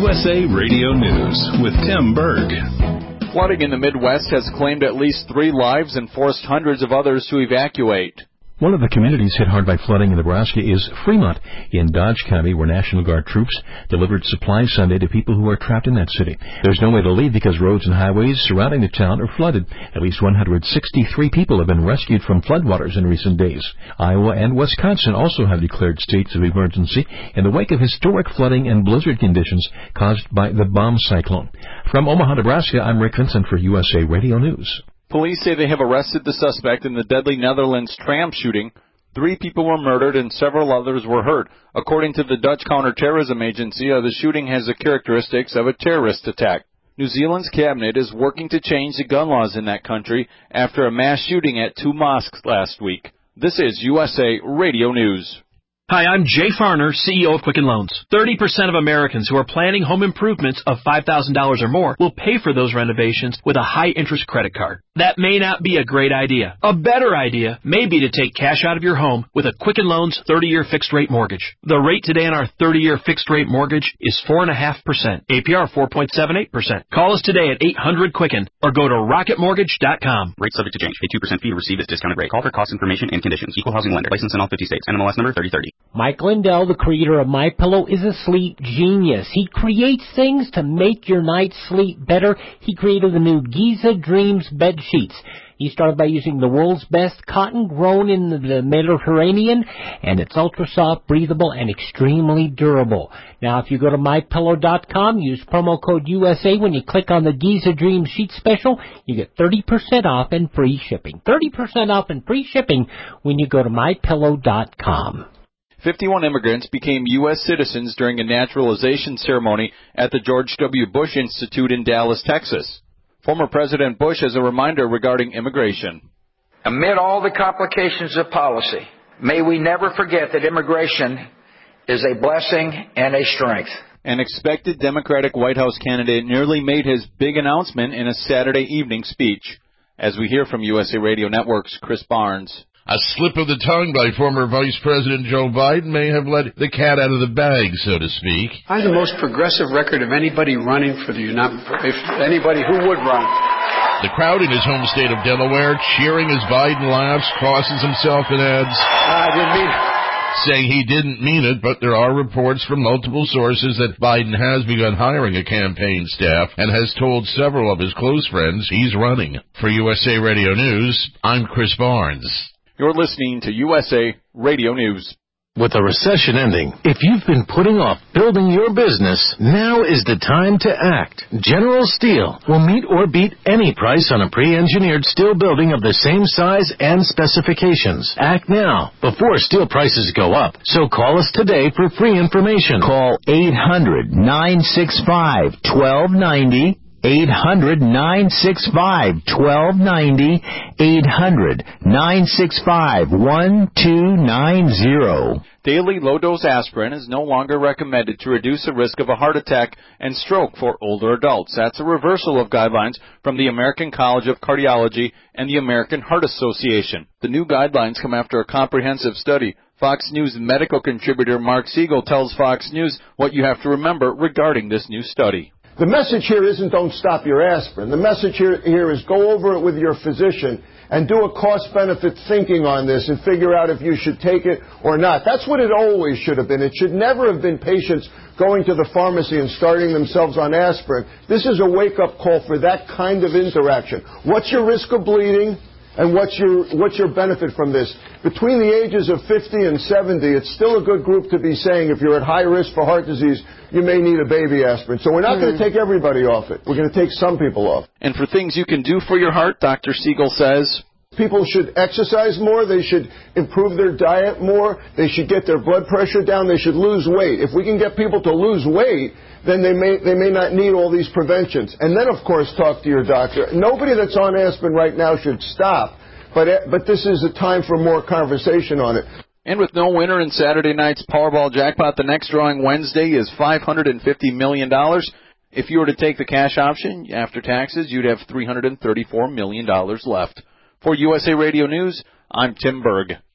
USA Radio News with Tim Berg. Flooding in the Midwest has claimed at least 3 lives and forced hundreds of others to evacuate. One of the communities hit hard by flooding in Nebraska is Fremont in Dodge County, where National Guard troops delivered supplies Sunday to people who are trapped in that city. There's no way to leave because roads and highways surrounding the town are flooded. At least 163 people have been rescued from floodwaters in recent days. Iowa and Wisconsin also have declared states of emergency in the wake of historic flooding and blizzard conditions caused by the bomb cyclone. From Omaha, Nebraska, I'm Rick Vincent for USA Radio News. Police say they have arrested the suspect in the deadly Netherlands tram shooting. 3 people were murdered and several others were hurt. According to the Dutch Counterterrorism Agency, the shooting has the characteristics of a terrorist attack. New Zealand's cabinet is working to change the gun laws in that country after a mass shooting at 2 mosques last week. This is USA Radio News. Hi, I'm Jay Farner, CEO of Quicken Loans. 30% of Americans who are planning home improvements of $5,000 or more will pay for those renovations with a high-interest credit card. That may not be a great idea. A better idea may be to take cash out of your home with a Quicken Loans 30-year fixed-rate mortgage. The rate today on our 30-year fixed-rate mortgage is 4.5%, APR 4.78%. Call us today at 800-QUICKEN or go to rocketmortgage.com. Rate subject to change. Pay 2% fee to receive this discounted rate. Call for cost information and conditions. Equal housing lender. License in all 50 states. NMLS number 3030. Mike Lindell, the creator of MyPillow, is a sleep genius. He creates things to make your night's sleep better. He created the new Giza Dreams bed sheets. He started by using the world's best cotton grown in the Mediterranean, and it's ultra-soft, breathable, and extremely durable. Now, if you go to MyPillow.com, use promo code USA when you click on the Giza Dreams sheet special, you get 30% off and free shipping. 30% off and free shipping when you go to MyPillow.com. 51 immigrants became U.S. citizens during a naturalization ceremony at the George W. Bush Institute in Dallas, Texas. Former President Bush has a reminder regarding immigration. Amid all the complications of policy, may we never forget that immigration is a blessing and a strength. An expected Democratic White House candidate nearly made his big announcement in a Saturday evening speech. As we hear from USA Radio Network's Chris Barnes. A slip of the tongue by former Vice President Joe Biden may have let the cat out of the bag, so to speak. I have the most progressive record of anybody running for the anybody who would run. The crowd in his home state of Delaware cheering as Biden laughs, crosses himself, and adds, I didn't mean it. Saying he didn't mean it, but there are reports from multiple sources that Biden has begun hiring a campaign staff and has told several of his close friends he's running. For USA Radio News, I'm Chris Barnes. You're listening to USA Radio News. With the recession ending, if you've been putting off building your business, now is the time to act. General Steel will meet or beat any price on a pre-engineered steel building of the same size and specifications. Act now, before steel prices go up. So call us today for free information. Call 800-965-1290. 800-965-1290, 800-965-1290. Daily low-dose aspirin is no longer recommended to reduce the risk of a heart attack and stroke for older adults. That's a reversal of guidelines from the American College of Cardiology and the American Heart Association. The new guidelines come after a comprehensive study. Fox News medical contributor Mark Siegel tells Fox News what you have to remember regarding this new study. The message here isn't don't stop your aspirin. The message here is go over it with your physician and do a cost-benefit thinking on this and figure out if you should take it or not. That's what it always should have been. It should never have been patients going to the pharmacy and starting themselves on aspirin. This is a wake-up call for that kind of interaction. What's your risk of bleeding? And what's your benefit from this? Between the ages of 50 and 70, it's still a good group to be saying if you're at high risk for heart disease, you may need a baby aspirin. So we're not going to take everybody off it. We're going to take some people off. And for things you can do for your heart, Dr. Siegel says, people should exercise more. They should improve their diet more. They should get their blood pressure down. They should lose weight. If we can get people to lose weight, then they may not need all these preventions. And then, of course, talk to your doctor. Nobody that's on aspirin right now should stop, but this is a time for more conversation on it. And with no winner in Saturday night's Powerball jackpot, the next drawing Wednesday is $550 million. If you were to take the cash option after taxes, you'd have $334 million left. For USA Radio News, I'm Tim Berg.